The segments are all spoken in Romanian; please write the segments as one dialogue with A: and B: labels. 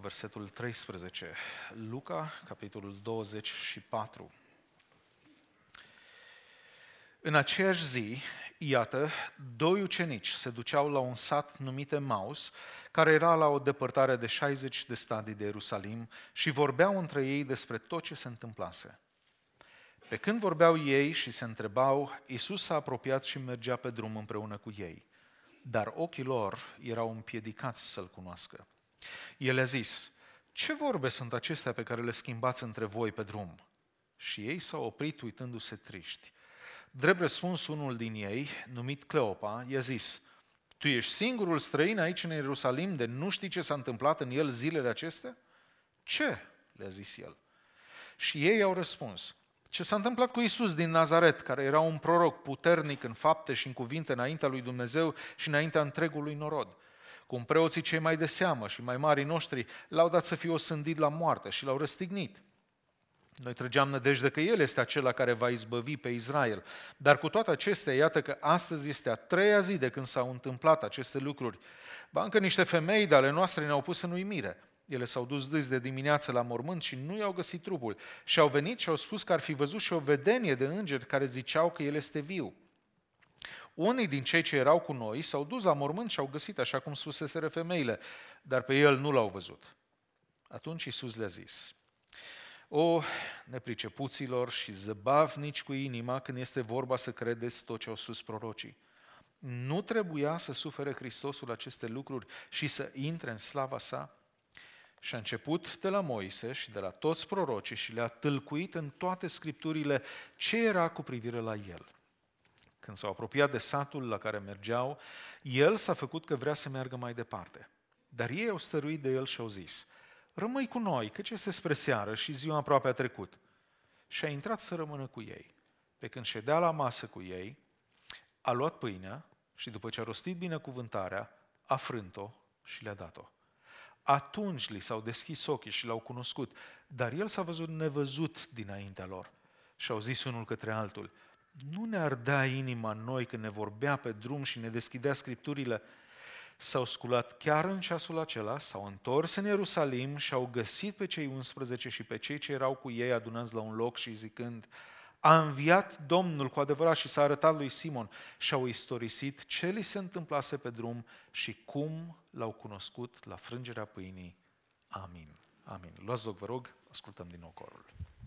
A: versetul 13. Luca, capitolul 24. În aceeași zi, iată, doi ucenici se duceau la un sat numit Emaus, care era la o depărtare de 60 de stadii de Ierusalim și vorbeau între ei despre tot ce se întâmplase. Pe când vorbeau ei și se întrebau, Iisus s-a apropiat și mergea pe drum împreună cu ei, dar ochii lor erau împiedicați să-L cunoască. El a zis, ce vorbe sunt acestea pe care le schimbați între voi pe drum? Și ei s-au oprit uitându-se triști. Drept răspuns, unul din ei, numit Cleopa, i-a zis, tu ești singurul străin aici în Ierusalim de nu știi ce s-a întâmplat în el zilele acestea? Ce? Le-a zis el. Și ei au răspuns, ce s-a întâmplat cu Iisus din Nazaret, care era un proroc puternic în fapte și în cuvinte înaintea lui Dumnezeu și înaintea întregului norod. Cum preoții cei mai de seamă și mai marii noștri l-au dat să fie osândit la moarte și l-au răstignit. Noi trăgeam nădejde că El este acela care va izbăvi pe Israel. Dar cu toate acestea, iată că astăzi este a treia zi de când s-au întâmplat aceste lucruri. Ba încă niște femei de ale noastre ne-au pus în uimire. Ele s-au dus de dimineață la mormânt și nu i-au găsit trupul. Și au venit și au spus că ar fi văzut și o vedenie de îngeri care ziceau că El este viu. Unii din cei ce erau cu noi s-au dus la mormânt și au găsit, așa cum spuseseră femeile, dar pe El nu l-au văzut. Atunci Iisus le-a zis, o, nepricepuților și zăbavnici cu inima când este vorba să credeți tot ce au spus prorocii. Nu trebuia să sufere Hristosul aceste lucruri și să intre în slava sa? Și a început de la Moise și de la toți prorocii și le-a tâlcuit în toate scripturile ce era cu privire la el. Când s-au apropiat de satul la care mergeau, el s-a făcut că vrea să meargă mai departe. Dar ei au stăruit de el și au zis, rămâi cu noi, căci este spre seară și ziua aproape a trecut. Și a intrat să rămână cu ei. Pe când ședea la masă cu ei, a luat pâinea și după ce a rostit binecuvântarea, a frânt-o și le-a dat-o. Atunci li s-au deschis ochii și l-au cunoscut, dar el s-a văzut nevăzut dinaintea lor. Și au zis unul către altul, nu ne ardea inima în noi când ne vorbea pe drum și ne deschidea scripturile? S-au sculat chiar în ceasul acela, s-au întors în Ierusalim și au găsit pe cei 11 și pe cei ce erau cu ei adunați la un loc și zicând, a înviat Domnul cu adevărat și s-a arătat lui Simon și au istorisit ce li se întâmplase pe drum și cum l-au cunoscut la frângerea pâinii. Amin. Amin. Luați loc, vă rog, ascultăm din nou corul.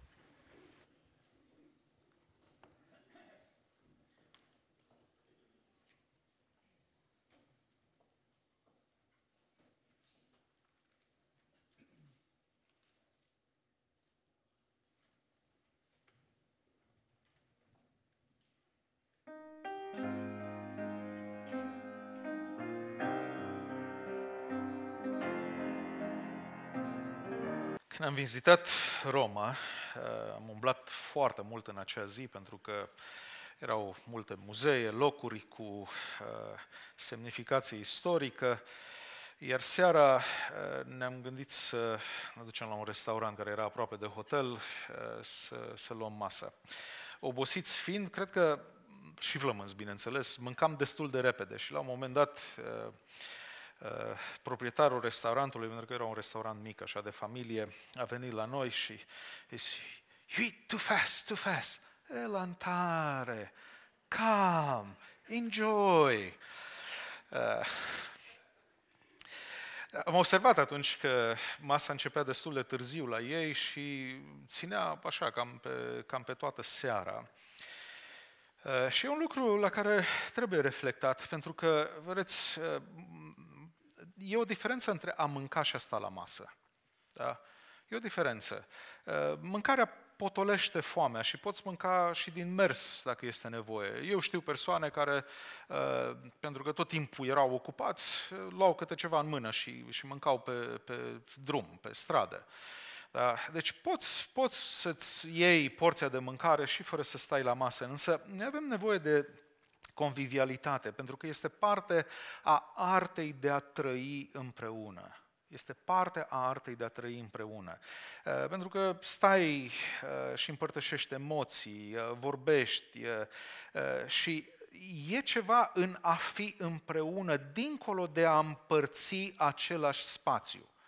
A: Când am vizitat Roma, am umblat foarte mult în acea zi pentru că erau multe muzee, locuri cu semnificație istorică, iar seara ne-am gândit să ne ducem la un restaurant care era aproape de hotel să luăm masă. Obosiți fiind, cred că și flămânzi, bineînțeles, mâncam destul de repede și la un moment dat proprietarul restaurantului, pentru că era un restaurant mic, așa, de familie, a venit la noi și zis, you eat too fast, too fast. Relantare, calm, enjoy. Am observat atunci că masa începea destul de târziu la ei și ținea așa cam pe toată seara. Și e un lucru la care trebuie reflectat, pentru că, vedeți, e o diferență între a mânca și a sta la masă. Da? E o diferență. Mâncarea potolește foamea și poți mânca și din mers dacă este nevoie. Eu știu persoane care, pentru că tot timpul erau ocupați, luau câte ceva în mână și mâncau pe drum, pe stradă. Da? Deci poți să-ți iei porția de mâncare și fără să stai la masă, însă ne avem nevoie de convivialitate, pentru că este parte a artei de a trăi împreună. Este parte a artei de a trăi împreună. Pentru că stai și împărtășești emoții, vorbești și e ceva în a fi împreună, dincolo de a împărți același spațiu.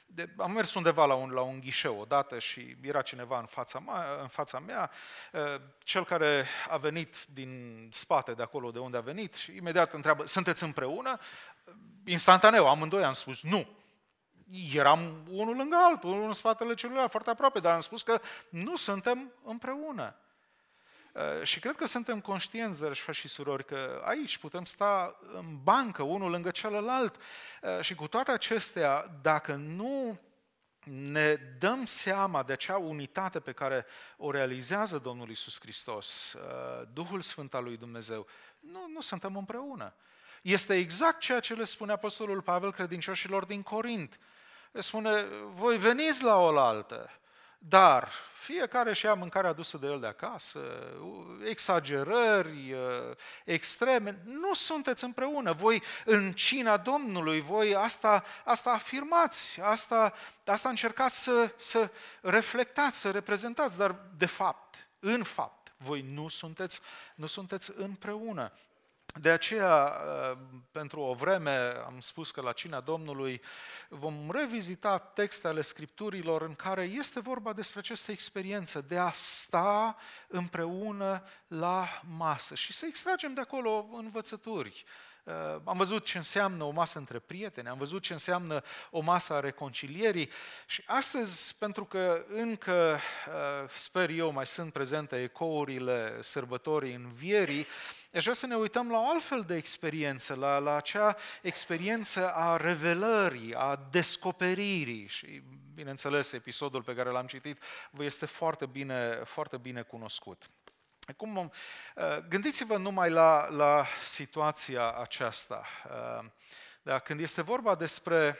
A: Am mers undeva la un ghișeu odată și era cineva în fața mea, cel care a venit din spate de acolo de unde a venit și imediat întreabă, sunteți împreună? Instantaneu, amândoi am spus nu. Eram unul lângă altul, unul în spatele celuilalt, foarte aproape, dar am spus că nu suntem împreună. Și cred că suntem conștienți, dragi frați și surori, că aici putem sta în bancă, unul lângă celălalt și cu toate acestea, dacă nu ne dăm seama de acea unitate pe care o realizează Domnul Iisus Hristos, Duhul Sfânt al lui Dumnezeu, nu suntem împreună. Este exact ceea ce le spune Apostolul Pavel credincioșilor din Corint. Le spune, voi veniți la oaltă, dar fiecare și ia mâncarea adusă de el de acasă, exagerări, extreme, nu sunteți împreună. Voi în cina Domnului, voi asta afirmați, asta încercați să reflectați, să reprezentați, dar de fapt, în fapt, voi nu sunteți împreună. De aceea, pentru o vreme, am spus că la cina Domnului vom revizita texte ale Scripturilor în care este vorba despre această experiență de a sta împreună la masă și să extragem de acolo învățături. Am văzut ce înseamnă o masă între prieteni, am văzut ce înseamnă o masă a reconcilierii și astăzi, pentru că încă, sper eu, mai sunt prezente ecourile sărbătorii Învierii, aș vrea să ne uităm la o altfel de experiență, la acea experiență a revelării, a descoperirii și, bineînțeles, episodul pe care l-am citit vă este foarte bine cunoscut. Acum, gândiți-vă numai la situația aceasta. Da, când este vorba despre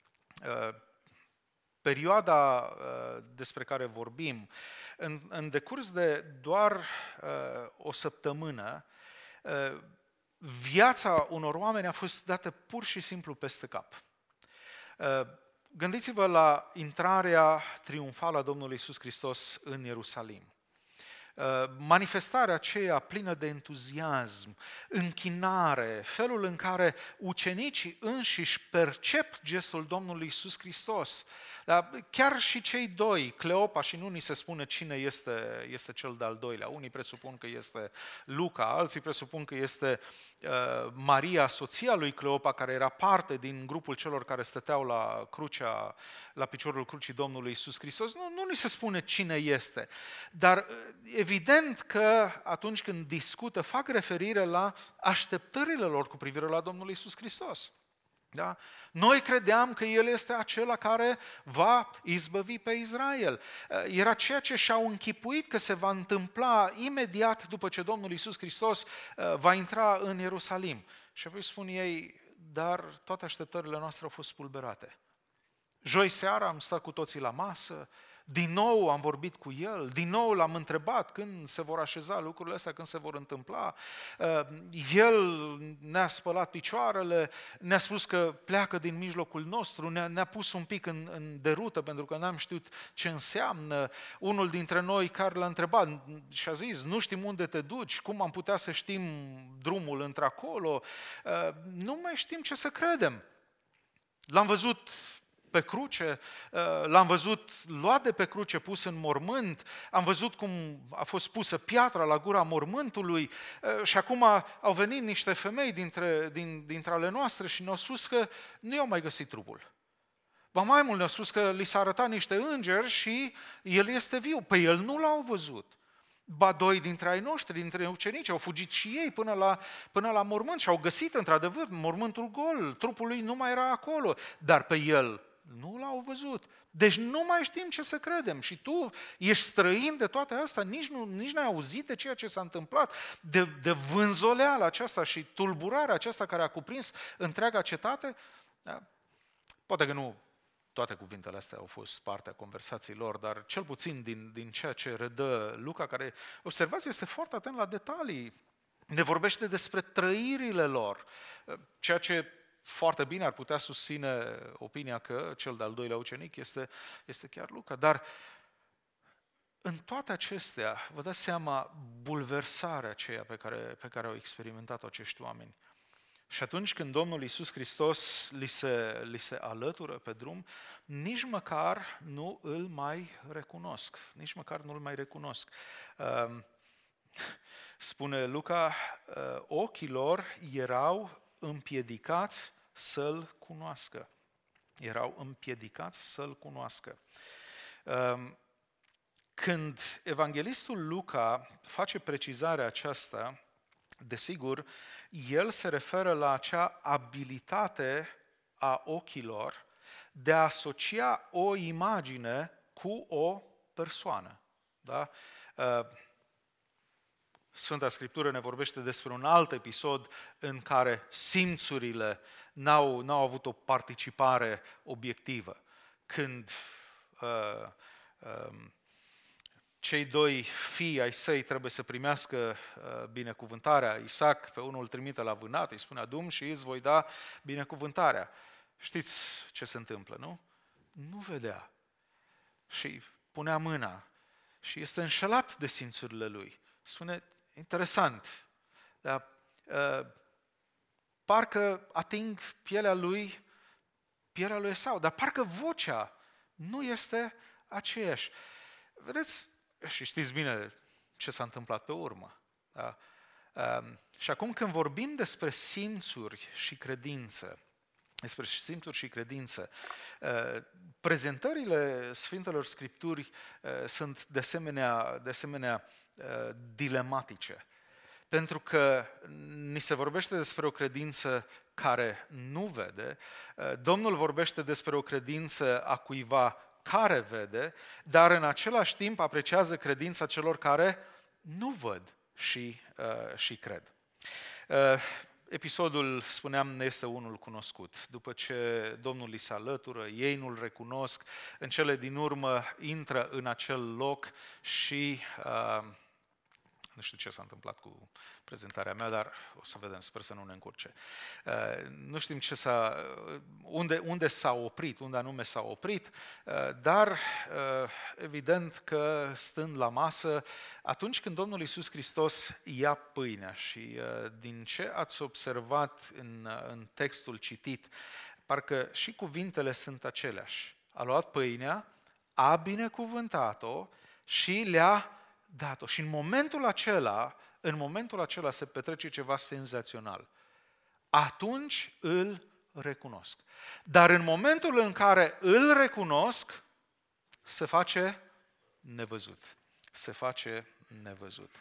A: perioada despre care vorbim, în decurs de doar o săptămână, viața unor oameni a fost dată pur și simplu peste cap. Gândiți-vă la intrarea triumfală a Domnului Iisus Hristos în Ierusalim. Manifestarea aceea plină de entuziasm, închinare, felul în care ucenicii înșiși percep gestul Domnului Iisus Hristos. Dar chiar și cei doi, Cleopa și nu ni se spune cine este cel de-al doilea. Unii presupun că este Luca, alții presupun că este Maria, soția lui Cleopa, care era parte din grupul celor care stăteau la piciorul crucii Domnului Iisus Hristos. Nu ni se spune cine este, dar evident că atunci când discută, fac referire la așteptările lor cu privire la Domnul Iisus Hristos. Da? Noi credeam că El este acela care va izbăvi pe Israel. Era ceea ce și-au închipuit că se va întâmpla imediat după ce Domnul Iisus Hristos va intra în Ierusalim. Și apoi spun ei, dar toate așteptările noastre au fost spulberate. Joi seara am stat cu toții la masă, din nou am vorbit cu el, din nou l-am întrebat când se vor așeza lucrurile astea, când se vor întâmpla. El ne-a spălat picioarele, ne-a spus că pleacă din mijlocul nostru, ne-a pus un pic în derută pentru că n-am știut ce înseamnă. Unul dintre noi care l-a întrebat și a zis, nu știm unde te duci, cum am putea să știm drumul într-acolo, nu mai știm ce să credem. L-am văzut pe cruce, l-am văzut luat de pe cruce, pus în mormânt, am văzut cum a fost pusă piatra la gura mormântului și acum au venit niște femei dintre ale noastre și ne-au spus că nu i-au mai găsit trupul. Ba mai mult ne-au spus că li s-a arătat niște îngeri și el este viu. Pe el nu l-au văzut. Ba doi dintre ai noștri, dintre ucenici, au fugit și ei până la mormânt și au găsit într-adevăr mormântul gol, trupul lui nu mai era acolo, dar pe el nu l-au văzut. Deci nu mai știm ce să credem și tu ești străin de toate astea, nici n-ai auzit de ceea ce s-a întâmplat, de vânzoleala aceasta și tulburarea aceasta care a cuprins întreaga cetate. Da? Poate că nu toate cuvintele astea au fost partea conversației lor, dar cel puțin din ceea ce redă Luca, care, observați, este foarte atent la detalii, ne vorbește despre trăirile lor, ceea ce foarte bine ar putea susține opinia că cel de-al doilea ucenic este chiar Luca. Dar în toate acestea, vă dați seama bulversarea aceea pe care au experimentat-o acești oameni. Și atunci când Domnul Iisus Hristos li se alătură pe drum, nici măcar nu îl mai recunosc. Nici măcar nu îl mai recunosc. Spune Luca, ochii lor erau împiedicați să-L cunoască. Erau împiedicați să-L cunoască. Când evanghelistul Luca face precizarea aceasta, desigur, el se referă la acea abilitate a ochilor de a asocia o imagine cu o persoană. Da? Sfânta Scriptură ne vorbește despre un alt episod în care simțurile n-au avut o participare obiectivă. Când cei doi fii ai săi trebuie să primească binecuvântarea. Isaac pe unul îl trimite la vânat, îi spune adu-mi și îți voi da binecuvântarea. Știți ce se întâmplă, nu? Nu vedea. Și punea mâna și este înșelat de simțurile lui. Spune, interesant, dar parcă ating pielea lui Esau, dar parcă vocea nu este aceeași. Vedeți, și știți bine ce s-a întâmplat pe urmă. Da? Și acum când vorbim despre simțuri și credință, prezentările Sfintelor Scripturi sunt de asemenea dilematice. Pentru că ni se vorbește despre o credință care nu vede, Domnul vorbește despre o credință a cuiva care vede, dar în același timp apreciază credința celor care nu văd și cred. Episodul, spuneam, este unul cunoscut. După ce Domnul li se alătură, ei nu-L recunosc, în cele din urmă intră în acel loc și nu știu ce s-a întâmplat cu prezentarea mea, dar o să vedem, sper să nu ne încurce. Nu știm unde s-a oprit, unde anume s-a oprit, dar evident că stând la masă, atunci când Domnul Iisus Hristos ia pâinea și din ce ați observat în textul citit, parcă și cuvintele sunt aceleași. A luat pâinea, a binecuvântat-o și le-a dat-o. Și în momentul acela se petrece ceva senzațional. Atunci îl recunosc. Dar în momentul în care îl recunosc, se face nevăzut. Se face nevăzut.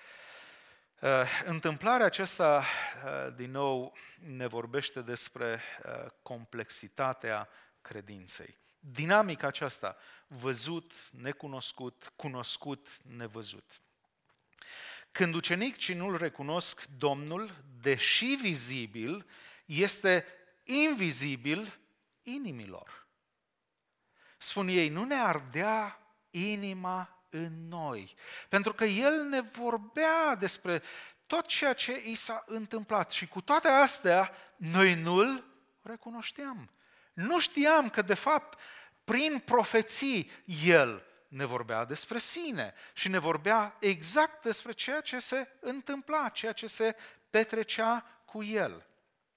A: Întâmplarea aceasta, din nou, ne vorbește despre complexitatea credinței. Dinamica aceasta, văzut, necunoscut, cunoscut, nevăzut. Când ucenicii nu-L recunosc, Domnul, deși vizibil, este invizibil inimilor. Spun ei, nu ne ardea inima în noi, pentru că El ne vorbea despre tot ceea ce i s-a întâmplat și cu toate astea, noi nu-L recunoșteam. Nu știam că, de fapt, prin profeții, El ne vorbea despre sine și ne vorbea exact despre ceea ce se întâmpla, ceea ce se petrecea cu El.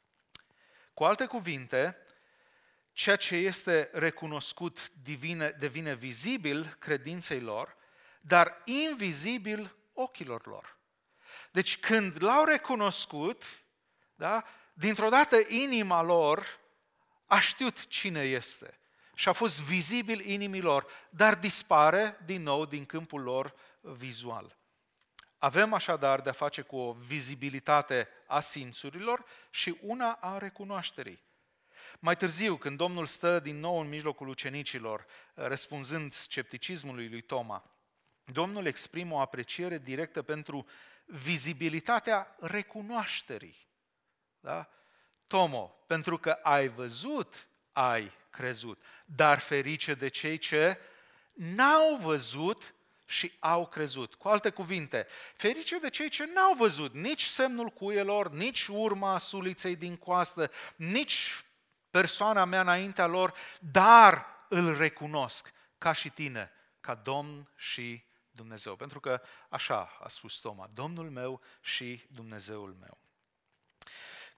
A: Cu alte cuvinte, ceea ce este recunoscut devine vizibil credinței lor, dar invizibil ochilor lor. Deci când L-au recunoscut, da, dintr-o dată inima lor a știut cine este și a fost vizibil inimilor, dar dispare din nou din câmpul lor vizual. Avem așadar de-a face cu o vizibilitate a simțurilor și una a recunoașterii. Mai târziu, când Domnul stă din nou în mijlocul ucenicilor, răspunzând scepticismului lui Toma, Domnul exprimă o apreciere directă pentru vizibilitatea recunoașterii. Da? Tomo, pentru că ai văzut, ai crezut, dar ferice de cei ce n-au văzut și au crezut. Cu alte cuvinte, ferice de cei ce n-au văzut nici semnul cuielor, nici urma suliței din coastă, nici persoana mea înaintea lor, dar îl recunosc ca și tine, ca Domn și Dumnezeu. Pentru că așa a spus Toma, Domnul meu și Dumnezeul meu.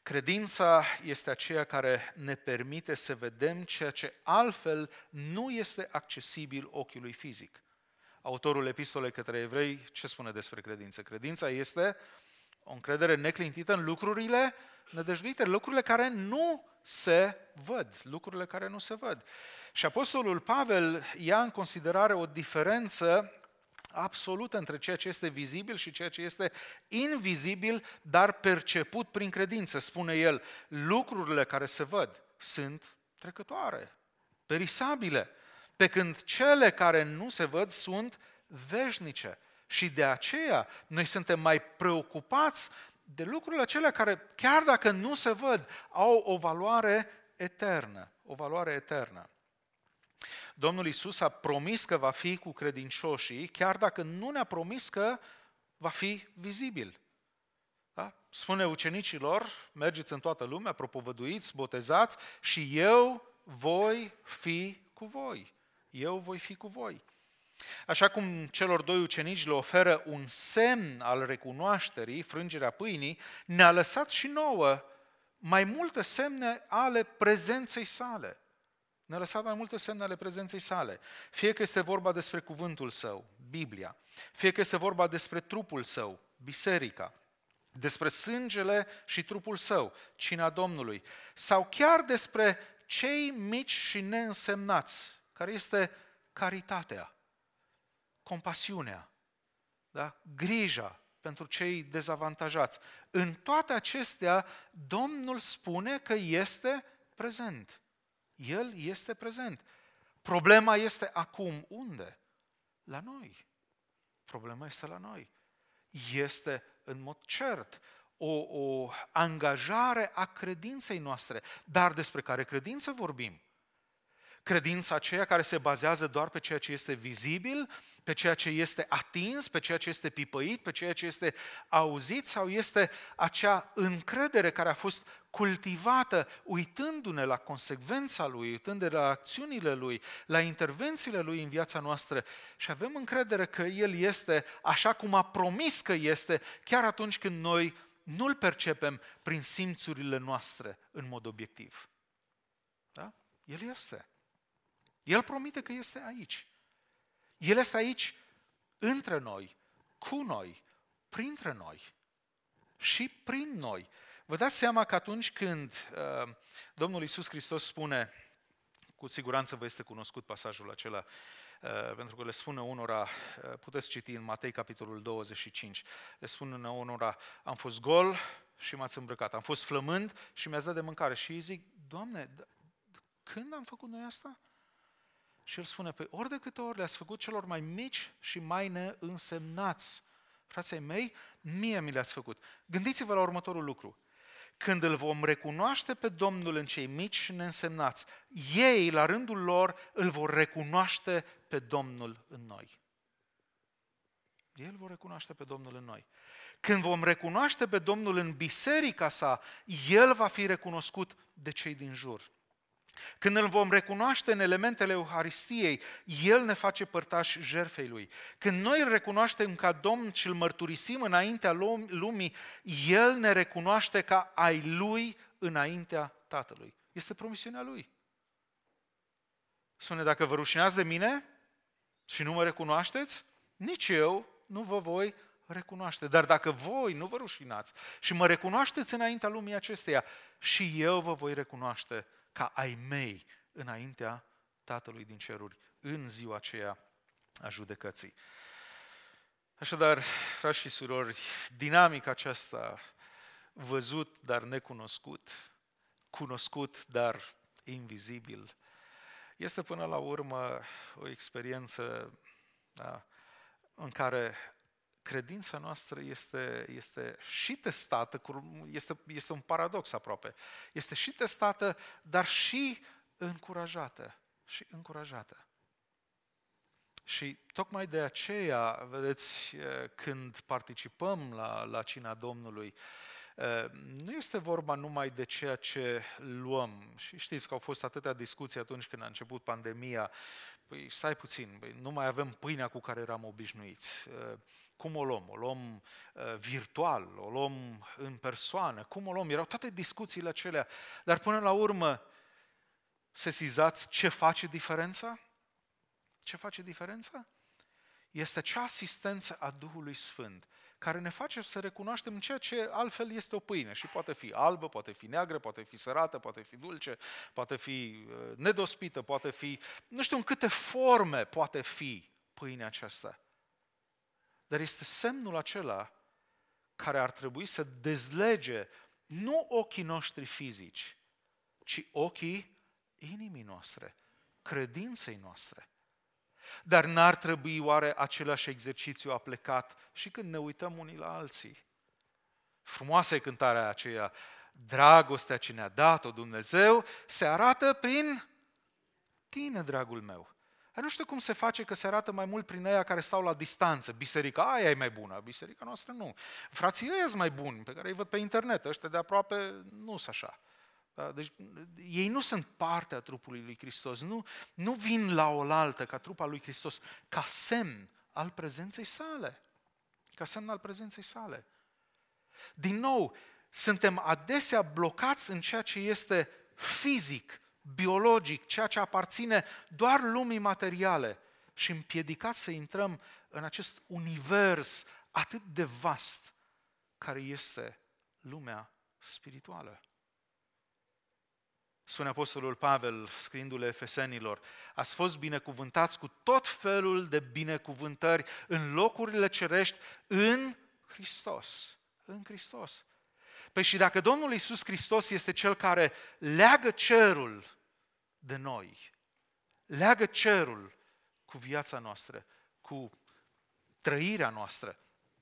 A: Credința este aceea care ne permite să vedem ceea ce altfel nu este accesibil ochiului fizic. Autorul epistolei către evrei ce spune despre credință? Credința este o încredere neclintită în lucrurile nădăjduite, lucrurile care nu se văd, lucrurile care nu se văd. Și apostolul Pavel ia în considerare o diferență absolută între ceea ce este vizibil și ceea ce este invizibil, dar perceput prin credință. Spune el, lucrurile care se văd sunt trecătoare, perisabile, pe când cele care nu se văd sunt veșnice. Și de aceea noi suntem mai preocupați de lucrurile acelea care, chiar dacă nu se văd, au o valoare eternă. O valoare eternă. Domnul Iisus a promis că va fi cu credincioșii, chiar dacă nu ne-a promis că va fi vizibil. Da? Spune ucenicilor, mergeți în toată lumea, propovăduiți, botezați și eu voi fi cu voi. Eu voi fi cu voi. Așa cum celor doi ucenici le oferă un semn al recunoașterii, frângerea pâinii, ne-a lăsat și nouă mai multe semne ale prezenței sale. Ne-a lăsat mai multe semne ale prezenței sale. Fie că este vorba despre cuvântul său, Biblia, fie că este vorba despre trupul său, biserica, despre sângele și trupul său, cina Domnului, sau chiar despre cei mici și neînsemnați, care este caritatea, compasiunea, da? Grija pentru cei dezavantajați. În toate acestea, Domnul spune că este prezent. El este prezent. Problema este acum unde? La noi. Problema este la noi. Este în mod cert o angajare a credinței noastre. Dar despre care credință vorbim? Credința aceea care se bazează doar pe ceea ce este vizibil, pe ceea ce este atins, pe ceea ce este pipăit, pe ceea ce este auzit, sau este acea încredere care a fost cultivată uitându-ne la consecvența Lui, uitându-ne la acțiunile Lui, la intervențiile Lui în viața noastră și avem încredere că El este așa cum a promis că este, chiar atunci când noi nu-L percepem prin simțurile noastre în mod obiectiv. Da? El este. El promite că este aici. El este aici între noi, cu noi, printre noi și prin noi. Vă dați seama că atunci când Domnul Iisus Hristos spune, cu siguranță vă este cunoscut pasajul acela, pentru că le spune unora, puteți citi în Matei capitolul 25, le spune unora, am fost gol și m-ați îmbrăcat, am fost flămând și mi-ați dat de mâncare. Și îi zic, Doamne, când am făcut noi asta? Și el spune, păi ori de câte ori le-ați făcut celor mai mici și mai neînsemnați, frații mei, mie mi le-ați făcut. Gândiți-vă la următorul lucru. Când îl vom recunoaște pe Domnul în cei mici și neînsemnați, ei, la rândul lor, îl vor recunoaște pe Domnul în noi. Ei îl vor recunoaște pe Domnul în noi. Când vom recunoaște pe Domnul în biserica sa, El va fi recunoscut de cei din jur. Când îl vom recunoaște în elementele Euharistiei, El ne face părtași jertfei Lui. Când noi îl recunoaștem ca Domn și îl mărturisim înaintea lumii, El ne recunoaște ca ai Lui înaintea Tatălui. Este promisiunea Lui. Spune, dacă vă rușinați de mine și nu mă recunoașteți, nici eu nu vă voi recunoaște. Dar dacă voi nu vă rușinați și mă recunoașteți înaintea lumii acesteia, și eu vă voi recunoaște ca ai mei înaintea Tatălui din ceruri, în ziua aceea a judecății. Așadar, frați și surori, dinamica aceasta, văzut, dar necunoscut, cunoscut, dar invizibil, este până la urmă o experiență, da, în care credința noastră este și testată, este un paradox aproape, este și testată, dar și încurajată. Și tocmai de aceea, vedeți, când participăm la cina Domnului, nu este vorba numai de ceea ce luăm. Și știți că au fost atâtea discuții atunci când a început pandemia Păi stai puțin, nu mai avem pâinea cu care eram obișnuiți. Cum o luăm? O luăm virtual, o luăm în persoană, cum o luăm? Erau toate discuțiile acelea, dar până la urmă, sesizați ce face diferența? Ce face diferența? Este acea asistență a Duhului Sfânt, care ne face să recunoaștem ceea ce altfel este o pâine și poate fi albă, poate fi neagră, poate fi sărată, poate fi dulce, poate fi nedospită, poate fi, nu știu în câte forme poate fi pâinea aceasta. Dar este semnul acela care ar trebui să dezlege nu ochii noștri fizici, ci ochii inimii noastre, credinței noastre. Dar n-ar trebui oare același exercițiu aplicat și când ne uităm unii la alții? Frumoasă e cântarea aceea, dragostea ce ne-a dat-o Dumnezeu se arată prin tine, dragul meu. Dar nu știu cum se face că se arată mai mult prin aia care stau la distanță. Biserica aia e mai bună, biserica noastră nu. Frații ăia sunt mai buni, pe care îi văd pe internet, ăștia de aproape nu sunt așa. Da? Deci ei nu sunt parte a trupului lui Hristos, nu vin la oaltă ca trup al lui Hristos, ca semn al prezenței sale. Ca semn al prezenței sale. Din nou, suntem adesea blocați în ceea ce este fizic, biologic, ceea ce aparține doar lumii materiale și împiedicați să intrăm în acest univers atât de vast care este lumea spirituală. Spune Apostolul Pavel, scriindu-le Efesenilor, ați fost binecuvântați cu tot felul de binecuvântări în locurile cerești în Hristos. În Hristos. Păi și dacă Domnul Iisus Hristos este Cel care leagă cerul de noi, leagă cerul cu viața noastră, cu trăirea noastră,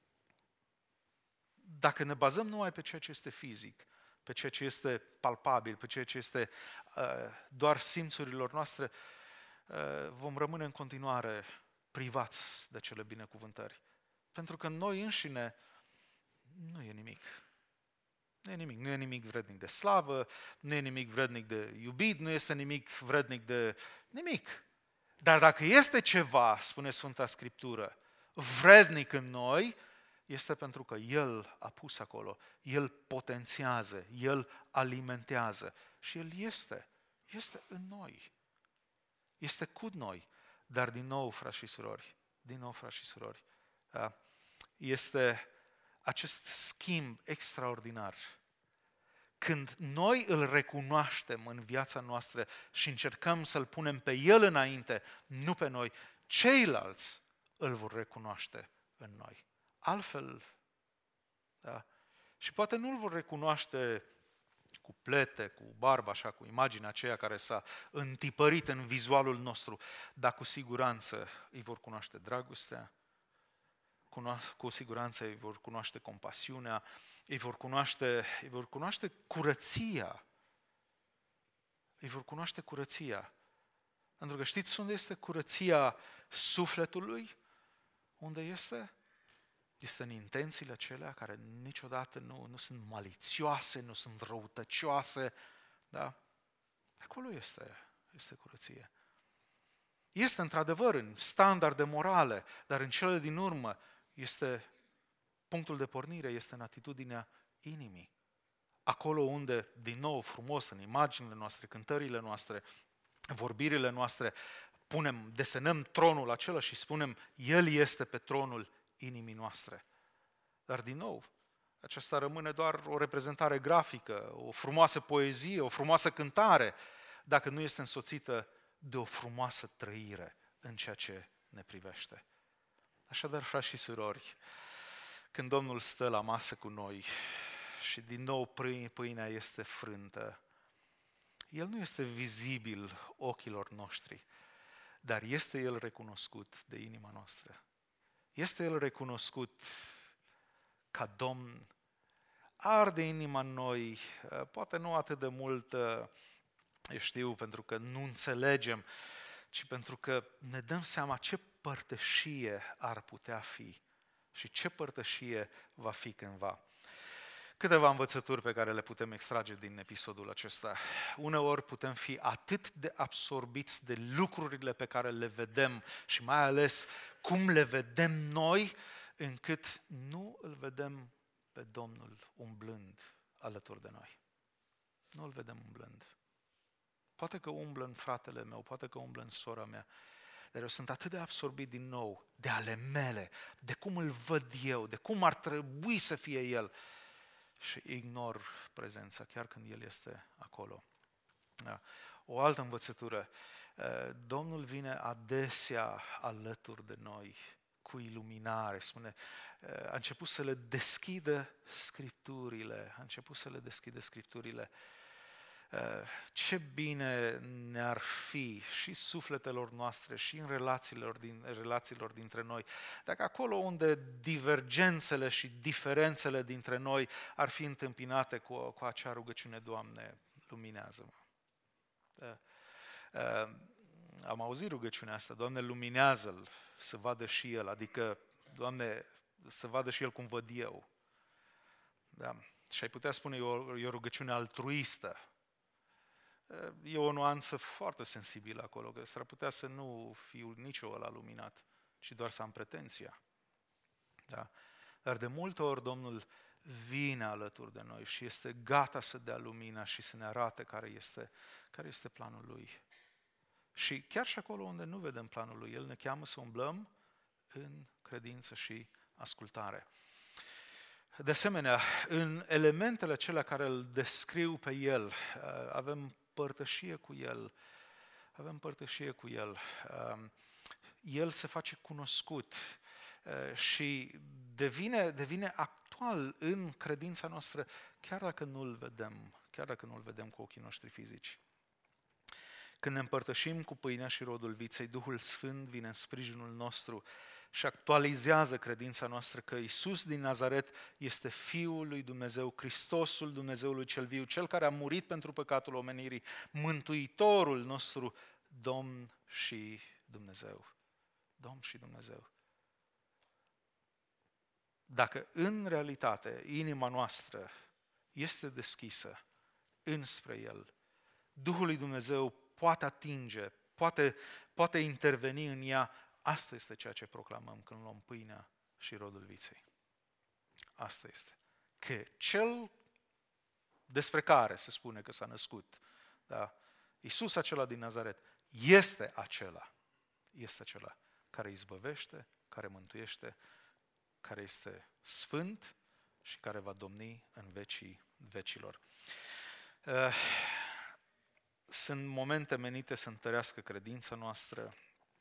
A: dacă ne bazăm numai pe ceea ce este fizic, pe ceea ce este palpabil, pe ceea ce este doar simțurilor noastre, vom rămâne în continuare privați de cele binecuvântări. Pentru că noi înșine nu e nimic. Nu e nimic. Nu e nimic vrednic de slavă, nu e nimic vrednic de iubit, nu este nimic vrednic de nimic. Dar dacă este ceva, spune Sfânta Scriptură, vrednic în noi, este pentru că El a pus acolo, El potențiază, El alimentează și El este în noi, este cu noi. Dar din nou, frați și surori, este acest schimb extraordinar. Când noi îl recunoaștem în viața noastră și încercăm să-L punem pe El înainte, nu pe noi, ceilalți îl vor recunoaște în noi. Altfel, da? Și poate nu îl vor recunoaște cu plete, cu barbă, așa, cu imaginea aceea care s-a întipărit în vizualul nostru, dar cu siguranță îi vor cunoaște dragostea, cu siguranță îi vor cunoaște compasiunea, îi vor cunoaște curăția. Îi vor cunoaște curăția. Pentru că știți unde este curăția sufletului? Unde este? Este în intențiile acelea care niciodată nu sunt malițioase, nu sunt răutăcioase. Da? Acolo este curăție. Este într-adevăr în standarde morale, dar în cele din urmă punctul de pornire este în atitudinea inimii. Acolo unde, din nou, frumos, în imaginile noastre, cântările noastre, vorbirile noastre, desenăm tronul acela și spunem, El este pe tronul inimii noastre. Dar, din nou, aceasta rămâne doar o reprezentare grafică, o frumoasă poezie, o frumoasă cântare, dacă nu este însoțită de o frumoasă trăire în ceea ce ne privește. Așadar, frați și surori, când Domnul stă la masă cu noi și din nou pâinea este frântă, El nu este vizibil ochilor noștri, dar este El recunoscut de inima noastră. Este El recunoscut ca Domn, arde inima în noi, poate nu atât de mult, pentru că nu înțelegem, ci pentru că ne dăm seama ce părtășie ar putea fi și ce părtășie va fi cândva. Câteva învățături pe care le putem extrage din episodul acesta. Uneori putem fi atât de absorbiți de lucrurile pe care le vedem și mai ales cum le vedem noi, încât nu îl vedem pe Domnul umblând alături de noi. Nu îl vedem umblând. Poate că umblă în fratele meu, poate că umblă în sora mea, dar eu sunt atât de absorbit din nou de ale mele, de cum îl văd eu, de cum ar trebui să fie el, și ignor prezența, chiar când El este acolo. Da. O altă învățătură. Domnul vine adesea alături de noi cu iluminare. Spune, a început să le deschidă Scripturile. Ce bine ne-ar fi și sufletelor noastre și în relațiilor dintre noi, dacă acolo unde divergențele și diferențele dintre noi ar fi întâmpinate cu acea rugăciune, Doamne, luminează-mă. Am auzit rugăciunea asta, Doamne, luminează-l, să vadă și el, adică, Doamne, să vadă și el cum văd eu. Da. Și ai putea spune, e o rugăciune altruistă. E o nuanță foarte sensibilă acolo, că s-ar putea să nu fiu nici eu ăla luminat, ci doar să am pretenția. Da? Dar de multe ori Domnul vine alături de noi și este gata să dea lumina și să ne arate care este planul Lui. Și chiar și acolo unde nu vedem planul Lui, El ne cheamă să umblăm în credință și ascultare. De asemenea, în elementele acelea care îl descriu pe El, avem părtășie cu El. El se face cunoscut și devine actual în credința noastră, chiar dacă nu îl vedem cu ochii noștri fizici. Când ne împărtășim cu pâinea și rodul viței, Duhul Sfânt vine în sprijinul nostru și actualizează credința noastră că Iisus din Nazaret este Fiul lui Dumnezeu, Hristosul Dumnezeului cel viu, Cel care a murit pentru păcatul omenirii, Mântuitorul nostru, Domn și Dumnezeu. Domn și Dumnezeu. Dacă în realitate inima noastră este deschisă înspre El, Duhul lui Dumnezeu poate atinge, poate interveni în ea. Asta este ceea ce proclamăm când luăm pâinea și rodul viței. Asta este. Că Cel despre care se spune că s-a născut, da? Iisus acela din Nazaret, este acela care izbăvește, care mântuiește, care este sfânt și care va domni în vecii vecilor. Sunt momente menite să întărească credința noastră,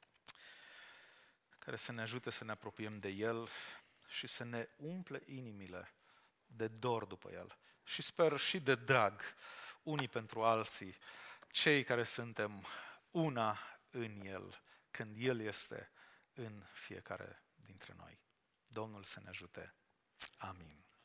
A: care să ne ajute să ne apropiem de El și să ne umple inimile de dor după El. Și sper și de drag unii pentru alții, cei care suntem una în El, când El este în fiecare dintre noi. Domnul să ne ajute. Amin.